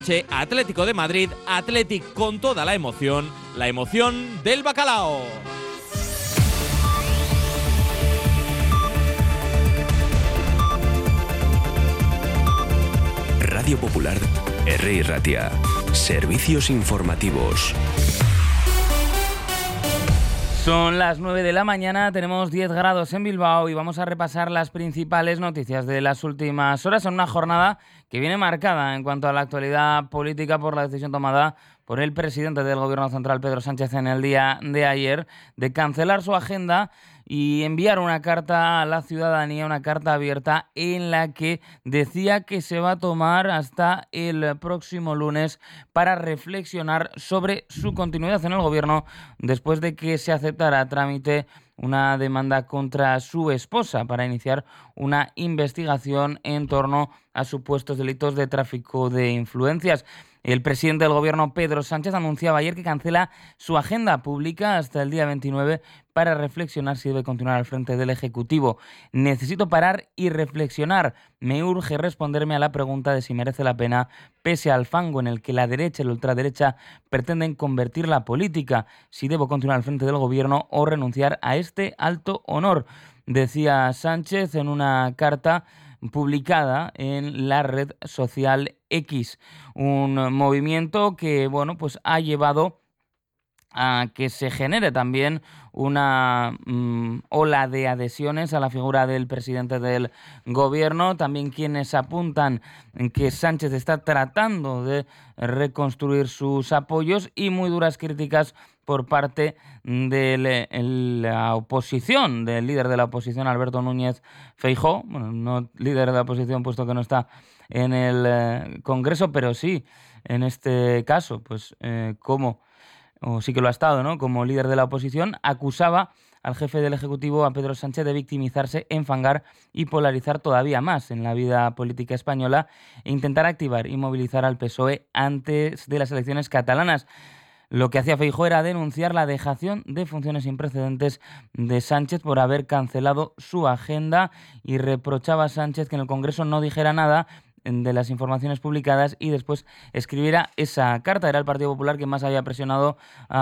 Atlético de Madrid, Athletic con toda la emoción del bacalao. Radio Popular, R. Ratia. Servicios informativos. Son las 9 de la mañana, tenemos 10 grados en Bilbao y vamos a repasar las principales noticias de las últimas horas en una jornada que viene marcada en cuanto a la actualidad política por la decisión tomada por el presidente del Gobierno Central, Pedro Sánchez, en el día de ayer, de cancelar su agenda y enviar una carta a la ciudadanía, una carta abierta en la que decía que se va a tomar hasta el próximo lunes para reflexionar sobre su continuidad en el gobierno después de que se aceptara a trámite una demanda contra su esposa para iniciar una investigación en torno a supuestos delitos de tráfico de influencias. El presidente del gobierno, Pedro Sánchez, anunciaba ayer que cancela su agenda pública hasta el día 29 para reflexionar si debe continuar al frente del Ejecutivo. Necesito parar y reflexionar. Me urge responderme a la pregunta de si merece la pena, pese al fango en el que la derecha y la ultraderecha pretenden convertir la política, si debo continuar al frente del gobierno o renunciar a este alto honor, decía Sánchez en una carta publicada en la red social X, un movimiento que pues ha llevado a que se genere también una ola de adhesiones a la figura del presidente del gobierno. También quienes apuntan que Sánchez está tratando de reconstruir sus apoyos y muy duras críticas por parte de la oposición, del líder de la oposición, Alberto Núñez Feijóo. Bueno, no líder de la oposición puesto que no está en el Congreso, pero sí, en este caso, sí que lo ha estado, ¿no? Como líder de la oposición, acusaba al jefe del Ejecutivo, a Pedro Sánchez, de victimizarse, enfangar y polarizar todavía más en la vida política española e intentar activar y movilizar al PSOE antes de las elecciones catalanas. Lo que hacía Feijóo era denunciar la dejación de funciones sin precedentes de Sánchez por haber cancelado su agenda y reprochaba a Sánchez que en el Congreso no dijera nada de las informaciones publicadas y después escribiera esa carta. Era el Partido Popular quien más había presionado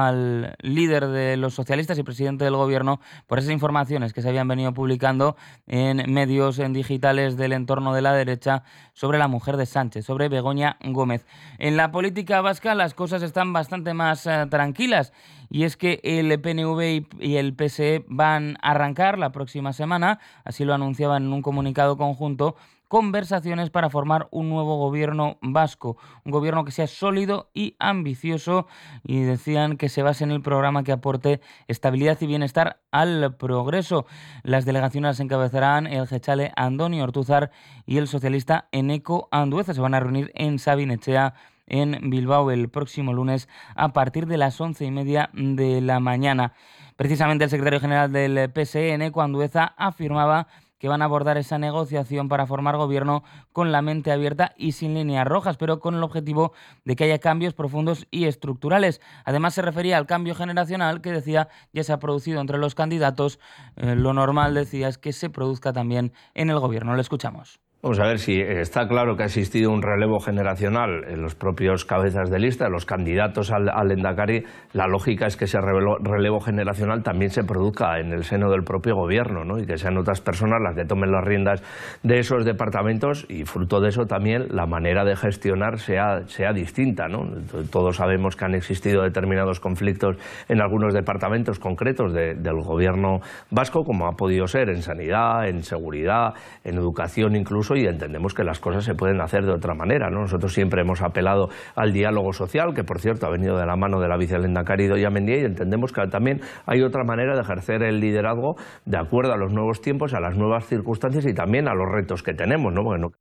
al líder de los socialistas y presidente del gobierno por esas informaciones que se habían venido publicando en medios digitales del entorno de la derecha sobre la mujer de Sánchez, sobre Begoña Gómez. En la política vasca las cosas están bastante más tranquilas, y es que el PNV y el PSE van a arrancar la próxima semana, así lo anunciaban en un comunicado conjunto, conversaciones para formar un nuevo gobierno vasco, un gobierno que sea sólido y ambicioso, y decían que se base en el programa que aporte estabilidad y bienestar al progreso. Las delegaciones las encabezarán el jeltzale Andoni Ortuzar y el socialista Eneko Andueza. Se van a reunir en Sabin-Etxea, en Bilbao, el próximo lunes a partir de las 11:30 de la mañana. Precisamente el secretario general del PSE, Eneko Andueza, afirmaba que van a abordar esa negociación para formar gobierno con la mente abierta y sin líneas rojas, pero con el objetivo de que haya cambios profundos y estructurales. Además, se refería al cambio generacional que, decía, ya se ha producido entre los candidatos. Lo normal, decía, es que se produzca también en el gobierno. Le escuchamos. Vamos a ver si está claro que ha existido un relevo generacional en los propios cabezas de lista, los candidatos al Lehendakari. La lógica es que ese relevo generacional también se produzca en el seno del propio gobierno, ¿no? Y que sean otras personas las que tomen las riendas de esos departamentos, y fruto de eso también la manera de gestionar sea distinta, ¿no? Todos sabemos que han existido determinados conflictos en algunos departamentos concretos del gobierno vasco, como ha podido ser en sanidad, en seguridad, en educación incluso, y entendemos que las cosas se pueden hacer de otra manera, ¿no? Nosotros siempre hemos apelado al diálogo social, que por cierto ha venido de la mano de la vicelehendakari Idoia Mendia, y entendemos que también hay otra manera de ejercer el liderazgo de acuerdo a los nuevos tiempos, a las nuevas circunstancias y también a los retos que tenemos, ¿no? Bueno.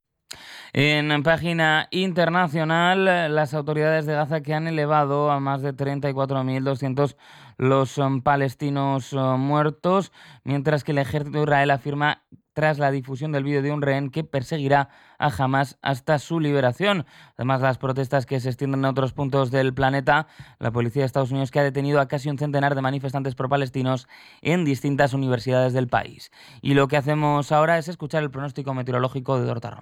En página internacional, las autoridades de Gaza, que han elevado a más de 34.200 los palestinos muertos, mientras que el ejército de Israel afirma, tras la difusión del vídeo de un rehén, que perseguirá a Hamás hasta su liberación. Además, las protestas que se extienden en otros puntos del planeta, la policía de Estados Unidos, que ha detenido a casi un centenar de manifestantes pro-palestinos en distintas universidades del país. Y lo que hacemos ahora es escuchar el pronóstico meteorológico de Dorota Román.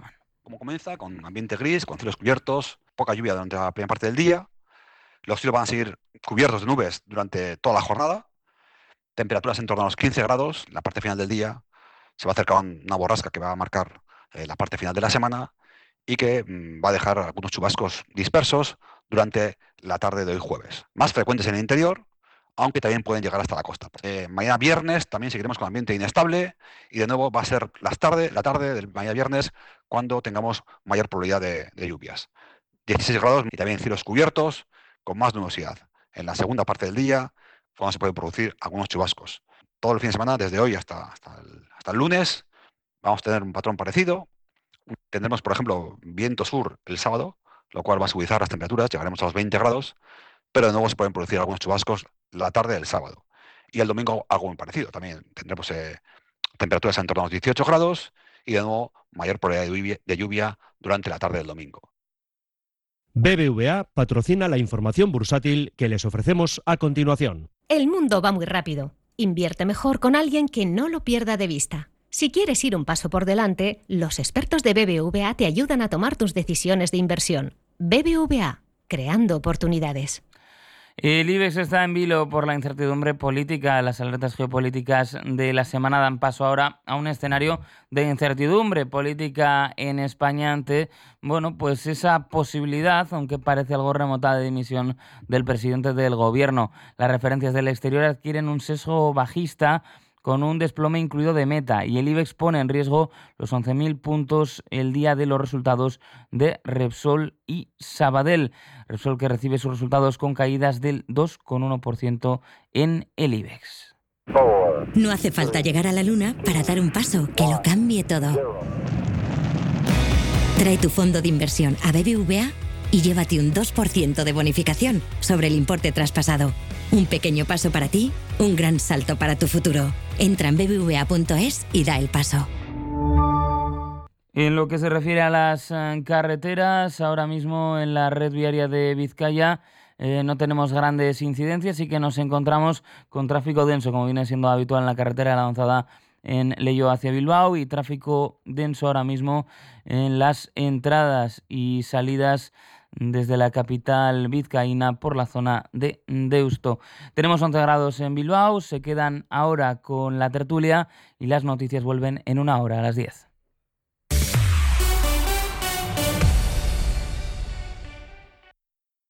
como comienza, con ambiente gris, con cielos cubiertos, poca lluvia durante la primera parte del día. Los cielos van a seguir cubiertos de nubes durante toda la jornada. Temperaturas en torno a los 15 grados. La parte final del día se va a acercar una borrasca que va a marcar la parte final de la semana y que va a dejar algunos chubascos dispersos durante la tarde de hoy jueves. Más frecuentes en el interior, aunque también pueden llegar hasta la costa. Mañana viernes también seguiremos con ambiente inestable y de nuevo va a ser la tarde del mañana viernes cuando tengamos mayor probabilidad de lluvias. 16 grados y también cielos cubiertos con más nubosidad. En la segunda parte del día, cuando se pueden producir algunos chubascos. Todo el fin de semana, desde hoy hasta el lunes, vamos a tener un patrón parecido. Tendremos, por ejemplo, viento sur el sábado, lo cual va a subir las temperaturas, llegaremos a los 20 grados, pero de nuevo se pueden producir algunos chubascos la tarde del sábado. Y el domingo algo muy parecido. También tendremos temperaturas en torno a los 18 grados y de nuevo mayor probabilidad de lluvia durante la tarde del domingo. BBVA patrocina la información bursátil que les ofrecemos a continuación. El mundo va muy rápido. Invierte mejor con alguien que no lo pierda de vista. Si quieres ir un paso por delante, los expertos de BBVA te ayudan a tomar tus decisiones de inversión. BBVA, creando oportunidades. El IBEX está en vilo por la incertidumbre política. Las alertas geopolíticas de la semana dan paso ahora a un escenario de incertidumbre política en España ante, pues esa posibilidad, aunque parece algo remota, de dimisión del presidente del gobierno. Las referencias del exterior adquieren un sesgo bajista con un desplome incluido de Meta, y el IBEX pone en riesgo los 11.000 puntos el día de los resultados de Repsol y Sabadell. Repsol, que recibe sus resultados con caídas del 2,1% en el IBEX. No hace falta llegar a la luna para dar un paso que lo cambie todo. Trae tu fondo de inversión a BBVA y llévate un 2% de bonificación sobre el importe traspasado. Un pequeño paso para ti, un gran salto para tu futuro. Entra en bbva.es y da el paso. En lo que se refiere a las carreteras, ahora mismo en la red viaria de Vizcaya no tenemos grandes incidencias y que nos encontramos con tráfico denso, como viene siendo habitual en la carretera de la avanzada en Leyo hacia Bilbao, y tráfico denso ahora mismo en las entradas y salidas desde la capital vizcaína por la zona de Deusto. Tenemos 11 grados en Bilbao, se quedan ahora con la tertulia y las noticias vuelven en una hora, a las 10.